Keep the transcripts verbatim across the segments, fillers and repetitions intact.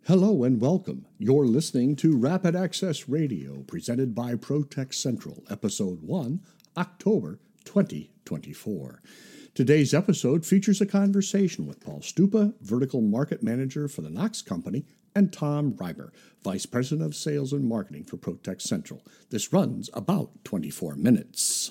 Hello and welcome. You're listening to Rapid Access Radio, presented by Protect Central, Episode one, October twenty twenty-four. Today's episode features a conversation with Paul Stupa, Vertical Market Manager for the Knox Company, and Tom Reiber, Vice President of Sales and Marketing for Protect Central. This runs about twenty-four minutes.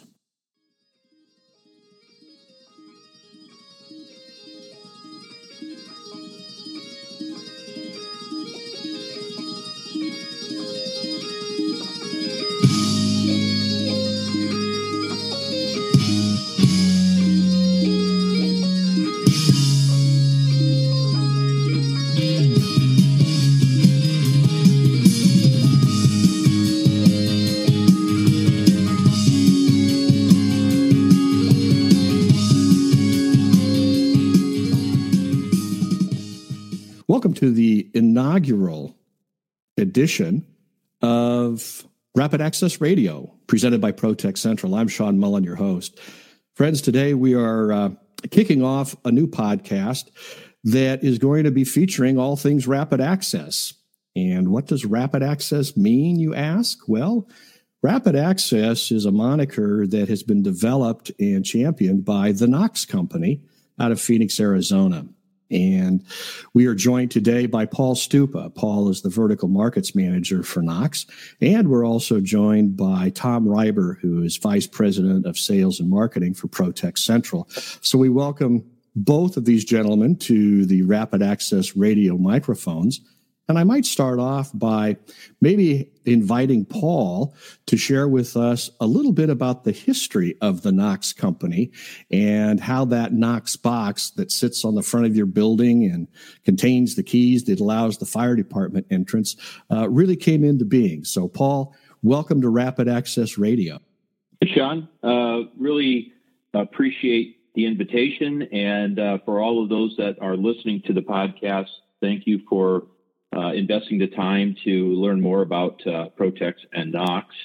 Welcome to the inaugural edition of Rapid Access Radio, presented by Protect Central. I'm Sean Mullen, your host. Friends, today we are uh, kicking off a new podcast that is going to be featuring all things rapid access. And what does rapid access mean, you ask? Well, rapid access is a moniker that has been developed and championed by the Knox Company out of Phoenix, Arizona. And we are joined today by Paul Stupa. Paul is the Vertical Markets Manager for Knox. And we're also joined by Tom Reiber, who is Vice President of Sales and Marketing for Protect Central. So we welcome both of these gentlemen to the Rapid Access Radio microphones. And I might start off by maybe inviting Paul to share with us a little bit about the history of the Knox Company and how that Knox box that sits on the front of your building and contains the keys that allows the fire department entrance uh, really came into being. So, Paul, welcome to Rapid Access Radio. Hey, Sean. Uh, really appreciate the invitation. And uh, for all of those that are listening to the podcast, thank you for Uh, investing the time to learn more about uh, Protect and Knox.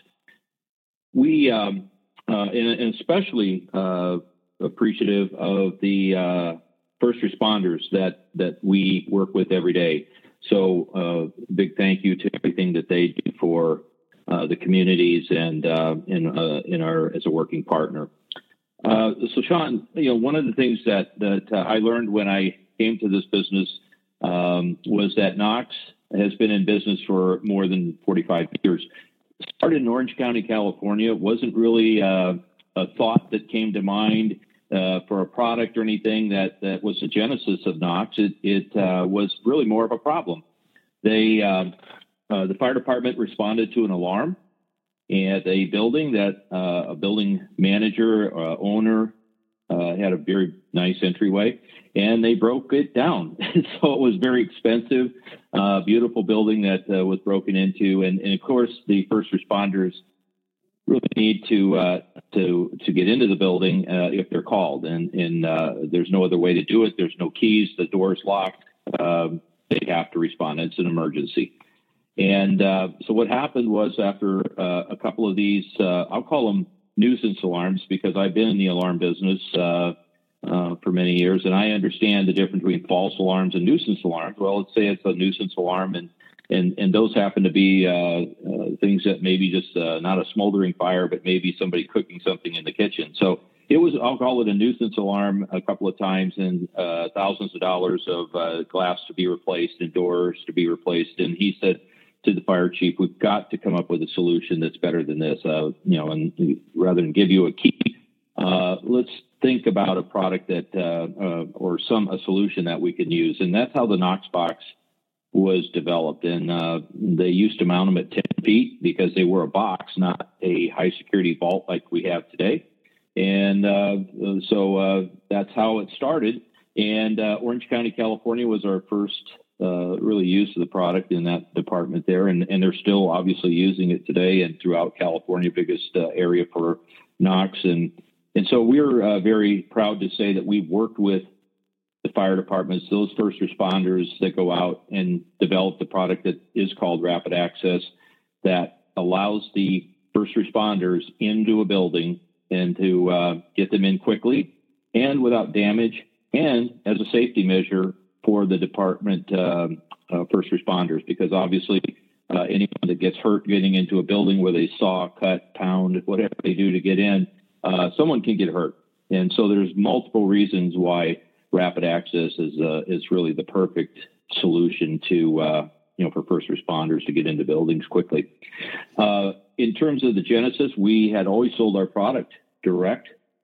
We, um, uh, and, and especially uh, appreciative of the uh, first responders that, that we work with every day. So uh, big thank you to everything that they do for uh, the communities and uh, in, uh, in our as a working partner. Uh, so Sean, you know, one of the things that, that uh, I learned when I came to this business Um, was that Knox has been in business for more than forty-five years. Started in Orange County, California. It wasn't really uh, a thought that came to mind uh, for a product or anything that, that was the genesis of Knox. It, it uh, was really more of a problem. They, uh, uh, the fire department responded to an alarm at a building that uh, a building manager, uh, owner, uh, had a very nice entryway. And they broke it down. So it was very expensive, uh, beautiful building that uh, was broken into. And, and of course, the first responders really need to uh, to to get into the building uh, if they're called. And, and uh, there's no other way to do it. There's no keys. The door's locked. Um, they have to respond. It's an emergency. And uh, so what happened was after uh, a couple of these, uh, I'll call them nuisance alarms because I've been in the alarm business uh Uh, for many years, and I understand the difference between false alarms and nuisance alarms. Well, let's say it's a nuisance alarm, and and and those happen to be uh, uh, things that maybe just uh, not a smoldering fire, but maybe somebody cooking something in the kitchen. So it was, I'll call it a nuisance alarm a couple of times, and uh, thousands of dollars of uh, glass to be replaced and doors to be replaced. And he said to the fire chief, "We've got to come up with a solution that's better than this. Uh, you know, and rather than give you a key, uh, let's think about a product that, uh, uh, or some, a solution that we can use." And that's how the Knox box was developed. And uh, they used to mount them at ten feet because they were a box, not a high security vault like we have today. And uh, so uh, that's how it started. And uh, Orange County, California was our first uh, really use of the product in that department there. And, and they're still obviously using it today and throughout California, biggest uh, area for Knox. And And so we're uh, very proud to say that we've worked with the fire departments, those first responders that go out and develop the product that is called Rapid Access that allows the first responders into a building and to uh, get them in quickly and without damage, and as a safety measure for the department um, uh, first responders, because obviously uh, anyone that gets hurt getting into a building where they saw, cut, pound, whatever they do to get in, uh, someone can get hurt. And so there's multiple reasons why rapid access is uh, is really the perfect solution to uh, you know for first responders to get into buildings quickly. Uh, in terms of the genesis, we had always sold our product direct,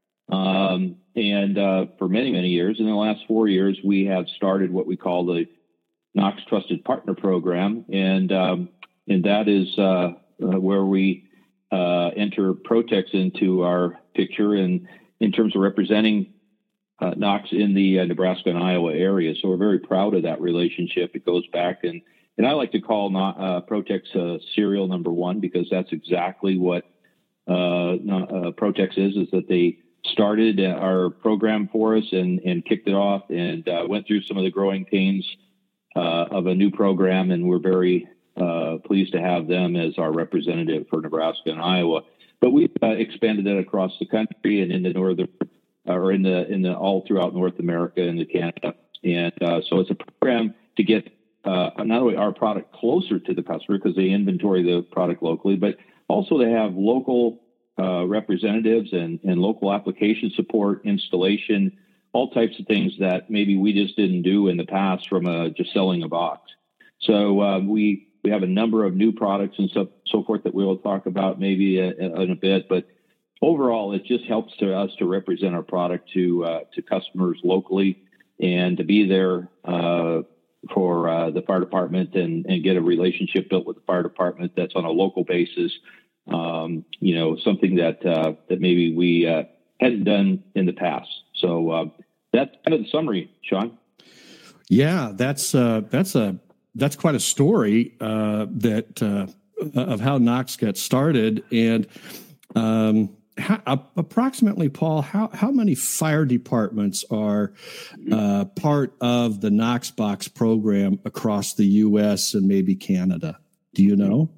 um, and uh, for many many years. In the last four years, we have started what we call the Knox Trusted Partner Program, and um, and that is uh, uh, where we uh, enter Protex into our picture, and in terms of representing Uh, Knox in the uh, Nebraska and Iowa area. So we're very proud of that relationship. It goes back, and, and I like to call uh, Protex uh, serial number one, because that's exactly what uh, uh, Protex is, is that they started our program for us and, and kicked it off, and uh, went through some of the growing pains uh, of a new program. And we're very uh, pleased to have them as our representative for Nebraska and Iowa. But we've uh, expanded that across the country and in the northern or in the in the all throughout North America and Canada, and uh, so it's a program to get uh, not only our product closer to the customer, because they inventory the product locally, but also to have local uh, representatives and and local application support, installation, all types of things that maybe we just didn't do in the past from uh, just selling a box. So uh, we we have a number of new products and so so forth that we will talk about maybe a, a, in a bit, but overall, it just helps to us to represent our product to uh, to customers locally, and to be there uh, for uh, the fire department and, and get a relationship built with the fire department that's on a local basis. Um, you know, something that uh, that maybe we uh, hadn't done in the past. So uh, that's kind of the summary, Sean. Yeah, that's uh, that's a that's quite a story uh, that uh, of how Knox got started, and. Um, How, uh, approximately, Paul, how, how many fire departments are uh, part of the Knox Box program across the U S and maybe Canada? Do you know?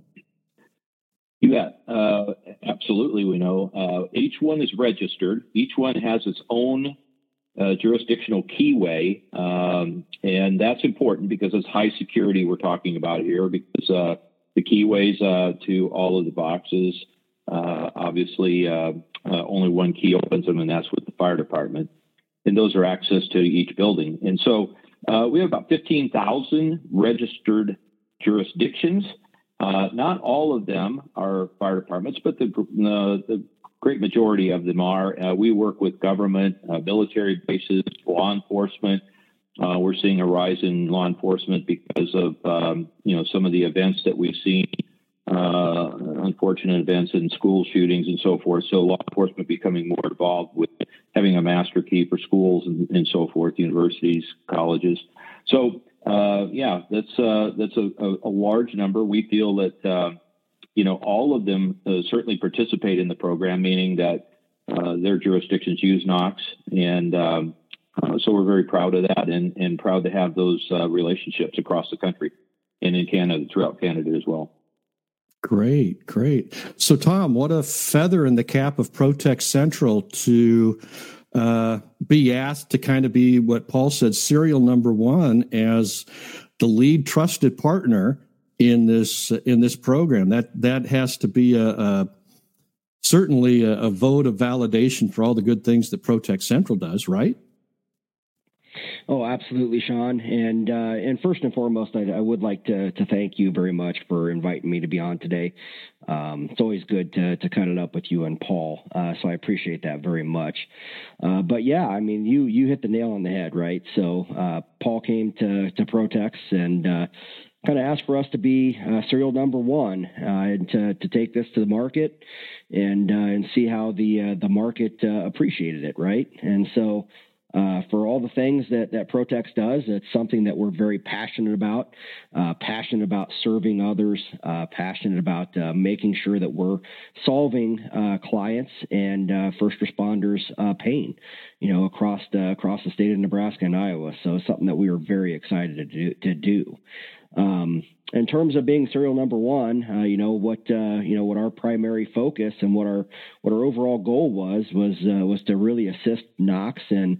Yeah, uh, absolutely. We know uh, each one is registered. Each one has its own uh, jurisdictional keyway, um, and that's important because it's high security we're talking about here, because uh, the keyways uh, to all of the boxes. Uh, obviously, uh, uh, only one key opens them, and that's with the fire department. And those are access to each building. And so uh, we have about fifteen thousand registered jurisdictions. Uh, not all of them are fire departments, but the, uh, the great majority of them are. Uh, we work with government, uh, military bases, law enforcement. Uh, we're seeing a rise in law enforcement because of um, you know some of the events that we've seen. Uh, unfortunate events and school shootings and so forth. So law enforcement becoming more involved with having a master key for schools and, and so forth, universities, colleges. So uh, yeah, that's uh, that's a, a, a large number. We feel that uh, you know all of them uh, certainly participate in the program, meaning that uh, their jurisdictions use Knox, and um, uh, so we're very proud of that, and, and proud to have those uh, relationships across the country and in Canada, throughout Canada as well. Great, great. So, Tom, what a feather in the cap of Protex Central to uh, be asked to kind of be what Paul said, serial number one as the lead trusted partner in this in this program. That that has to be a, a certainly a, a vote of validation for all the good things that Protex Central does, right? Oh, absolutely, Sean. And uh, and first and foremost, I, I would like to to thank you very much for inviting me to be on today. Um, it's always good to to cut it up with you and Paul, uh, so I appreciate that very much. Uh, but yeah, I mean, you you hit the nail on the head, right? So uh, Paul came to to Protex and uh, kind of asked for us to be uh, serial number one uh, and to to take this to the market and uh, and see how the uh, the market uh, appreciated it, right? And so. Uh, for all the things that, that Protex does, it's something that we're very passionate about, uh, passionate about serving others, uh, passionate about uh, making sure that we're solving uh, clients and uh, first responders' uh, pain, you know, across the, across the state of Nebraska and Iowa. So it's something that we are very excited to do. To do. Um, in terms of being serial number one, uh, you know what uh, you know what our primary focus and what our what our overall goal was was uh, was to really assist Knox and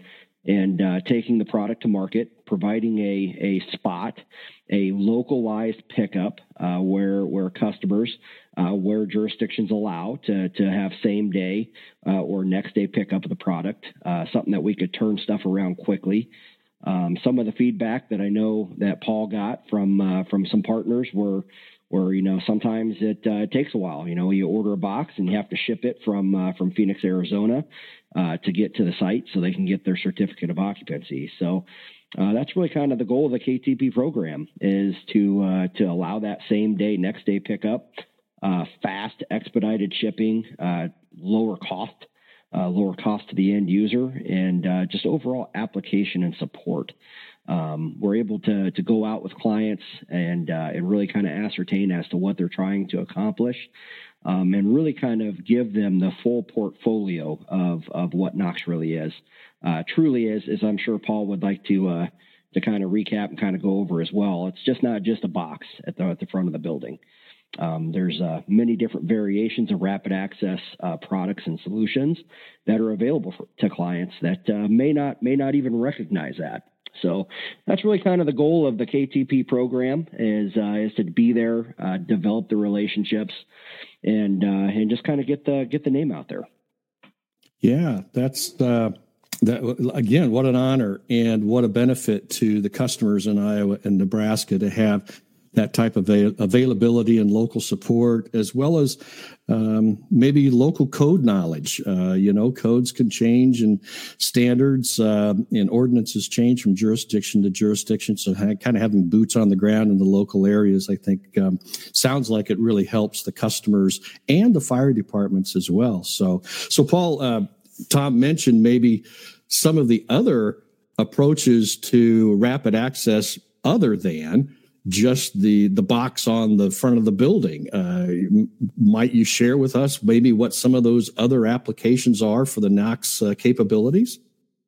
and uh, taking the product to market, providing a, a spot, a localized pickup uh, where where customers, uh, where jurisdictions allow to, to have same day uh, or next day pickup of the product, uh, something that we could turn stuff around quickly. Um, some of the feedback that I know that Paul got from uh, from some partners were, were you know, sometimes it uh, takes a while. You know, you order a box and you have to ship it from uh, from Phoenix, Arizona, uh, to get to the site so they can get their certificate of occupancy. So uh, that's really kind of the goal of the K T P program, is to uh, to allow that same day, next day pickup, uh, fast, expedited shipping, uh, lower cost. Uh, lower cost to the end user, and uh, just overall application and support. Um, we're able to to go out with clients and uh, and really kind of ascertain as to what they're trying to accomplish, um, and really kind of give them the full portfolio of of what Knox really is. Uh, truly is, as I'm sure Paul would like to uh, to kind of recap and kind of go over as well. It's just not just a box at the at the front of the building. Um, there's uh, many different variations of rapid access uh, products and solutions that are available for, to clients that uh, may not may not even recognize that. So that's really kind of the goal of the K T P program, is uh, is to be there, uh, develop the relationships, and uh, and just kind of get the get the name out there. Yeah, that's uh, that again. What an honor and what a benefit to the customers in Iowa and Nebraska to have that type of avail- availability and local support, as well as um, maybe local code knowledge. Uh, you know, codes can change and standards uh, and ordinances change from jurisdiction to jurisdiction. So ha- kind of having boots on the ground in the local areas, I think, um, sounds like it really helps the customers and the fire departments as well. So, so Paul, uh, Tom mentioned maybe some of the other approaches to rapid access other than just the the box on the front of the building. Uh, might you share with us maybe what some of those other applications are for the Knox uh, capabilities?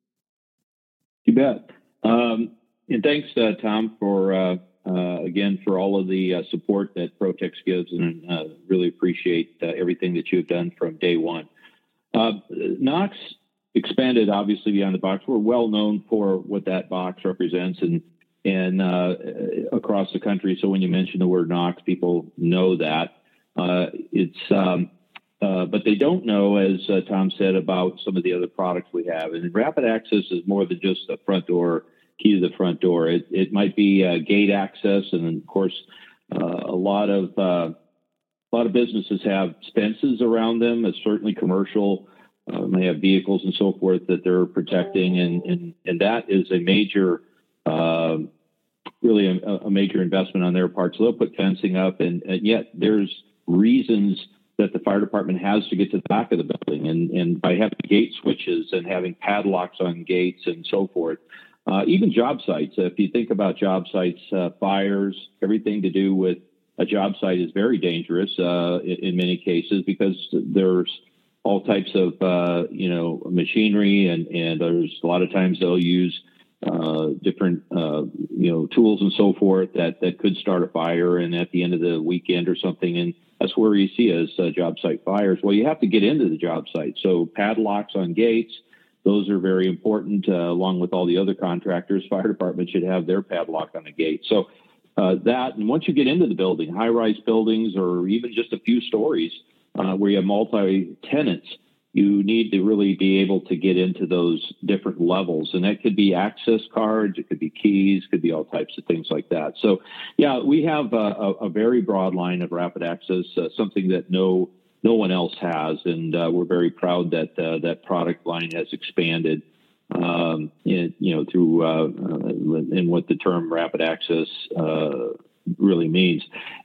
You bet. Um, and thanks, uh, Tom, for uh, uh, again for all of the uh, support that Protex gives, and uh, really appreciate uh, everything that you've done from day one. Uh, Knox expanded obviously beyond the box. We're well known for what that box represents, and and uh, across the country. So when you mention the word Knox, people know that. Uh, it's, um, uh, but they don't know, as uh, Tom said, about some of the other products we have. And rapid access is more than just a front door, key to the front door. It, it might be uh, gate access, and of course, uh, a lot of uh, a lot of businesses have fences around them. It's certainly commercial. Uh, they have vehicles and so forth that they're protecting, and and and that is a major. Uh, really a, a major investment on their part. So they'll put fencing up, and, and yet there's reasons that the fire department has to get to the back of the building. And, and by having gate switches and having padlocks on gates and so forth, uh, even job sites, if you think about job sites, uh, fires, everything to do with a job site is very dangerous uh, in, in many cases, because there's all types of, uh, you know, machinery, and, and there's a lot of times they'll use uh, different, uh, you know, tools and so forth that, that could start a fire, and at the end of the weekend or something. And that's where you see as uh, job site fires. Well, you have to get into the job site. So padlocks on gates, those are very important, uh, along with all the other contractors. Fire department should have their padlock on the gate. So uh, that, and once you get into the building, high-rise buildings, or even just a few stories uh, where you have multi-tenants, you need to really be able to get into those different levels. And that could be access cards, it could be keys, could be all types of things like that. So, yeah, we have a, a, a very broad line of rapid access, uh, something that no no one else has. And uh, we're very proud that uh, that product line has expanded, um, in, you know, through uh, uh, in what the term rapid access uh, really means.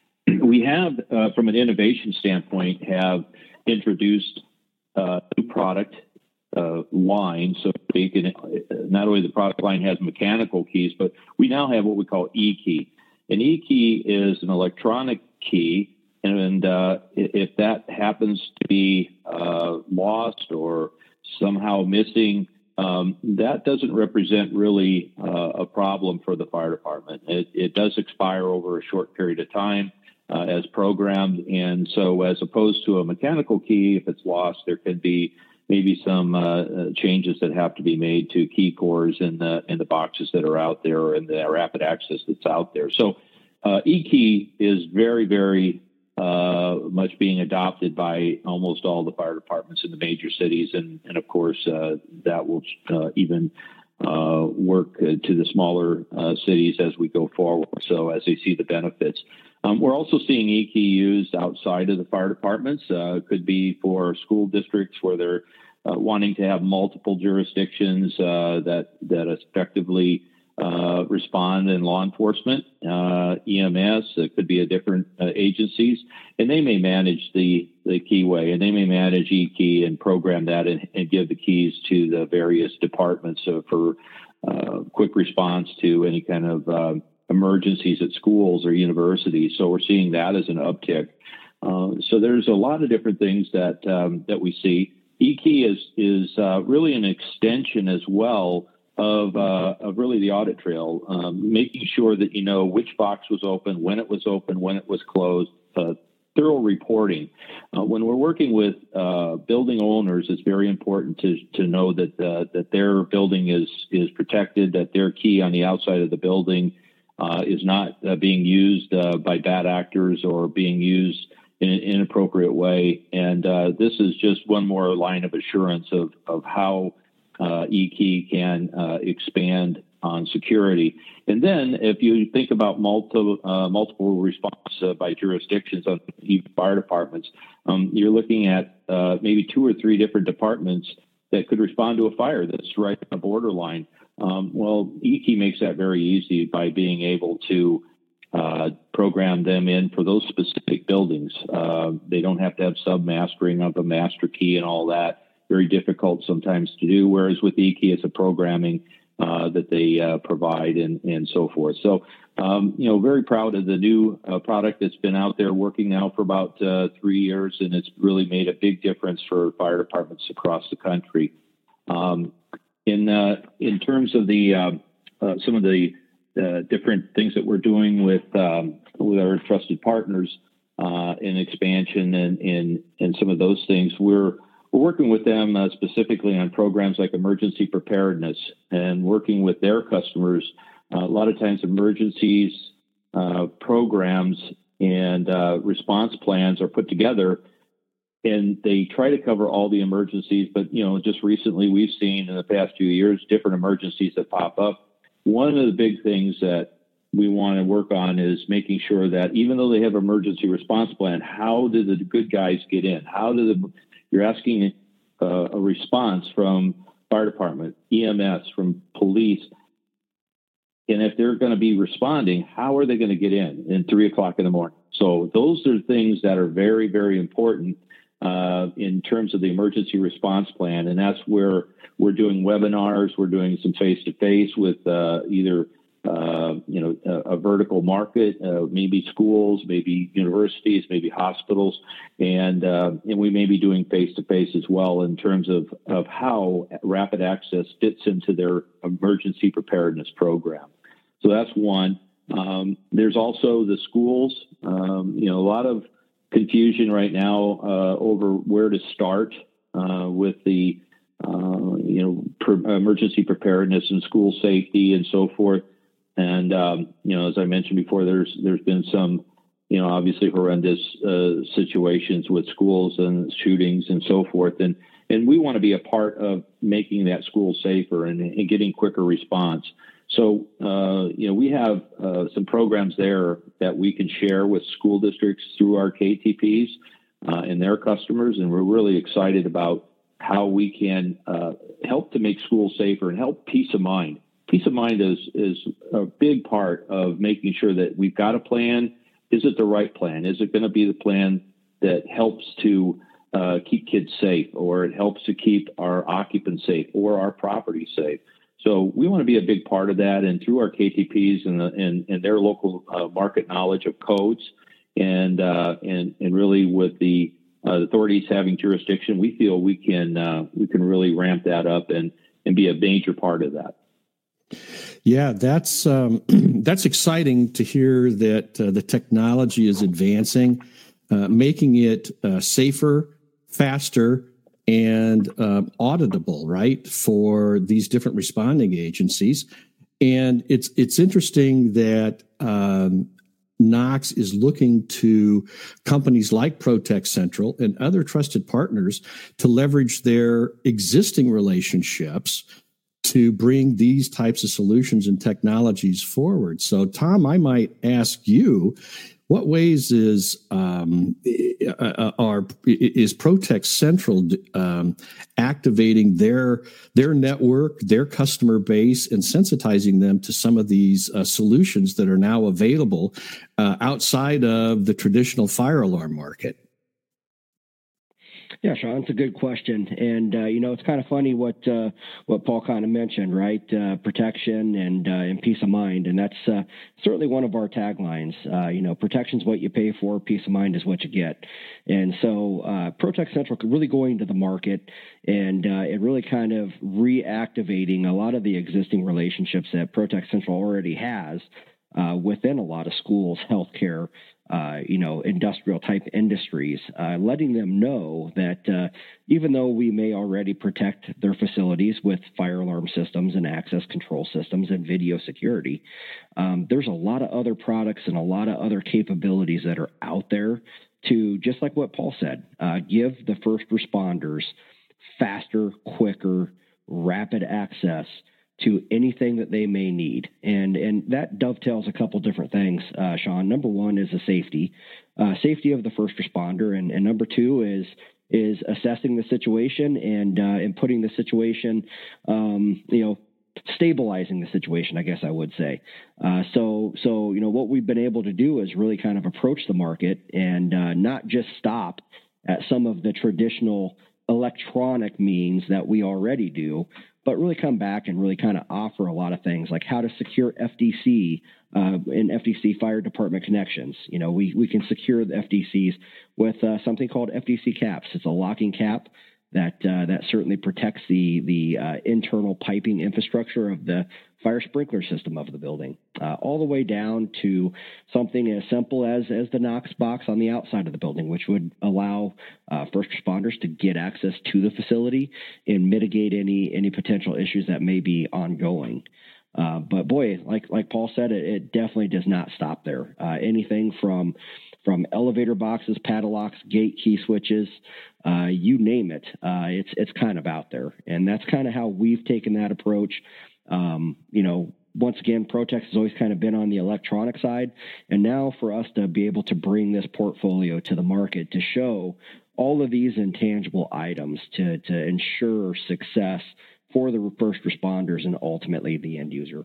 We have, uh, from an innovation standpoint, have introduced Uh, new product uh, line, so to speak. And not only the product line has mechanical keys, but we now have what we call e-key. An e-key is an electronic key, and uh, if that happens to be uh, lost or somehow missing, um, that doesn't represent really uh, a problem for the fire department. It, it does expire over a short period of time. Uh, as programmed. And so as opposed to a mechanical key, if it's lost, there could be maybe some uh, changes that have to be made to key cores in the in the boxes that are out there, or in the rapid access that's out there. So uh, eKey is very, very uh, much being adopted by almost all the fire departments in the major cities, and and of course uh, that will uh, even uh, work uh, to the smaller uh, cities as we go forward. So as they see the benefits. Um, we're also seeing eKey used outside of the fire departments. Uh, it could be for school districts where they're uh, wanting to have multiple jurisdictions uh, that that effectively uh, respond in law enforcement, uh, E M S. It could be a different uh, agencies, and they may manage the the keyway, and they may manage eKey and program that, and, and give the keys to the various departments uh, for uh, quick response to any kind of uh, emergencies at schools or universities. So we're seeing that as an uptick. Uh, so there's a lot of different things that um, that we see. eKey is is uh, really an extension as well of uh, of really the audit trail, um, making sure that you know which box was open, when it was open, when it was closed. Uh, thorough reporting. Uh, when we're working with uh, building owners, it's very important to to know that uh, that their building is is protected, that their key on the outside of the building Uh, is not uh, being used uh, by bad actors or being used in an inappropriate way. And uh, this is just one more line of assurance of, of how uh, eKey can uh, expand on security. And then if you think about multiple, uh, multiple response uh, by jurisdictions on fire departments, um, you're looking at uh, maybe two or three different departments that could respond to a fire that's right on the borderline. Um, well, eKey makes that very easy by being able to uh, program them in for those specific buildings. Uh, they don't have to have sub-mastering of a master key and all that. Very difficult sometimes to do, whereas with eKey, it's a programming uh, that they uh, provide and, and so forth. So, um, you know, very proud of the new uh, product that's been out there working now for about uh, three years, and it's really made a big difference for fire departments across the country. Um, In uh, in terms of the uh, uh, some of the uh, different things that we're doing with um, with our trusted partners uh, in expansion and in and some of those things, we're we're working with them uh, specifically on programs like emergency preparedness and working with their customers. Uh, a lot of times, emergencies uh, programs and uh, response plans are put together, and they try to cover all the emergencies. But, you know, just recently we've seen in the past few years, different emergencies that pop up. One of the big things that we want to work on is making sure that even though they have emergency response plan, how do the good guys get in? How do the, you're asking uh, a response from fire department, E M S, from police. And if they're going to be responding, how are they going to get in in three o'clock in the morning? So those are things that are very, very important Uh, in terms of the emergency response plan. And that's where we're doing webinars. We're doing some face-to-face with uh, either, uh, you know, a, a vertical market, uh, maybe schools, maybe universities, maybe hospitals. And, uh, and we may be doing face-to-face as well in terms of, of how rapid access fits into their emergency preparedness program. So that's one. Um, there's also the schools. Um, you know, a lot of confusion right now uh, over where to start uh, with the uh, you know per- emergency preparedness and school safety and so forth. And um, you know, as I mentioned before, there's there's been some you know obviously horrendous uh, situations with schools and shootings and so forth. And and we want to be a part of making that school safer and, and getting quicker response. So, uh, you know, we have uh, some programs there that we can share with school districts through our K T Ps uh, and their customers. And we're really excited about how we can uh, help to make schools safer and help peace of mind. Peace of mind is, is a big part of making sure that we've got a plan. Is it the right plan? Is it going to be the plan that helps to uh, keep kids safe, or it helps to keep our occupants safe or our property safe? So we want to be a big part of that, and through our K T Ps and, the, and, and their local uh, market knowledge of codes, and uh, and and really with the uh, authorities having jurisdiction, we feel we can uh, we can really ramp that up and and be a major part of that. Yeah, that's um, that's exciting to hear that uh, the technology is advancing, uh, making it uh, safer, faster, and uh, auditable, right, for these different responding agencies. And it's it's interesting that um, Knox is looking to companies like Protect Central and other trusted partners to leverage their existing relationships to bring these types of solutions and technologies forward. So, Tom, I might ask you, what ways is um, are is Protect Central um, activating their their network, their customer base, and sensitizing them to some of these uh, solutions that are now available uh, outside of the traditional fire alarm market? Yeah, Sean, it's a good question, and uh, you know it's kind of funny what uh, what Paul kind of mentioned, right? Uh, protection and uh, and peace of mind, and that's uh, certainly one of our taglines. Uh, you know, protection's what you pay for, peace of mind is what you get, and so uh, Protect Central really going to the market and uh, it really kind of reactivating a lot of the existing relationships that Protect Central already has uh, within a lot of schools, healthcare. Uh, you know, industrial type industries, uh, letting them know that uh, even though we may already protect their facilities with fire alarm systems and access control systems and video security, um, there's a lot of other products and a lot of other capabilities that are out there to, just like what Paul said, uh, give the first responders faster, quicker, rapid access to anything that they may need. And and that dovetails a couple different things, uh, Sean. Number one is the safety, uh, safety of the first responder. And, and number two is is assessing the situation and, uh, and putting the situation, um, you know, stabilizing the situation, I guess I would say. Uh, so, so, you know, what we've been able to do is really kind of approach the market and uh, not just stop at some of the traditional electronic means that we already do, but really come back and really kind of offer a lot of things like how to secure F D C uh, and F D C fire department connections. You know, we, we can secure the F D Cs with uh, something called F D C caps. It's a locking cap that uh, that certainly protects the the uh, internal piping infrastructure of the fire sprinkler system of the building, uh, all the way down to something as simple as as the Knox box on the outside of the building, which would allow uh, first responders to get access to the facility and mitigate any any potential issues that may be ongoing. Uh, but boy, like like Paul said, it, it definitely does not stop there. Uh, anything from from elevator boxes, padlocks, gate key switches, uh, you name it. Uh, it's it's kind of out there, and that's kind of how we've taken that approach. Um, you know, once again, Protect has always kind of been on the electronic side, and now for us to be able to bring this portfolio to the market to show all of these intangible items to to ensure success for the first responders and ultimately the end user.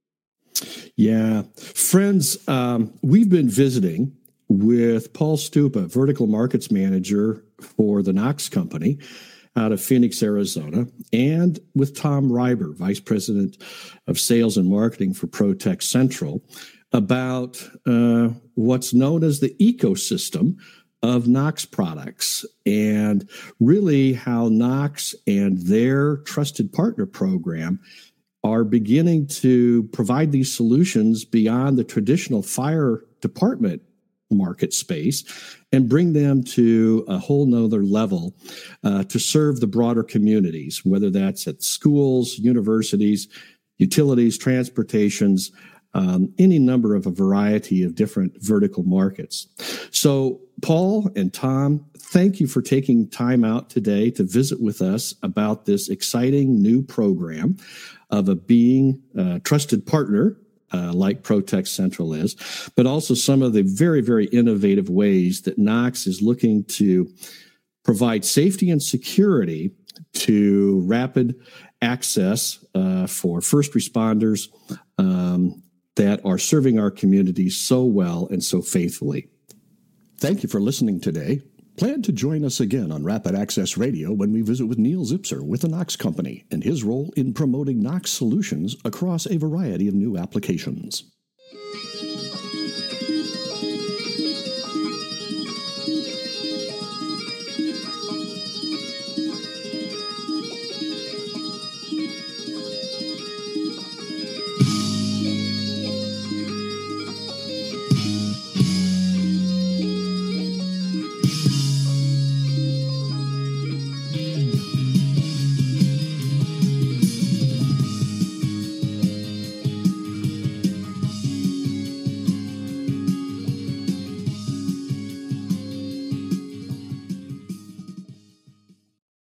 Yeah. Friends, um, we've been visiting with Paul Stupa, Vertical Markets Manager for the Knox Company out of Phoenix, Arizona, and with Tom Reiber, Vice President of Sales and Marketing for Protect Central, about uh, what's known as the ecosystem of Knox products and really how Knox and their trusted partner program are beginning to provide these solutions beyond the traditional fire department market space and bring them to a whole nother level uh, to serve the broader communities, whether that's at schools, universities, utilities, transportations, um, any number of a variety of different vertical markets. So, Paul and Tom, thank you for taking time out today to visit with us about this exciting new program of a being a trusted partner Uh, like Protect Central is, but also some of the very, very innovative ways that Knox is looking to provide safety and security to rapid access uh, for first responders um, that are serving our communities so well and so faithfully. Thank you for listening today. Plan to join us again on Rapid Access Radio when we visit with Neil Zipser with the Knox Company and his role in promoting Knox solutions across a variety of new applications.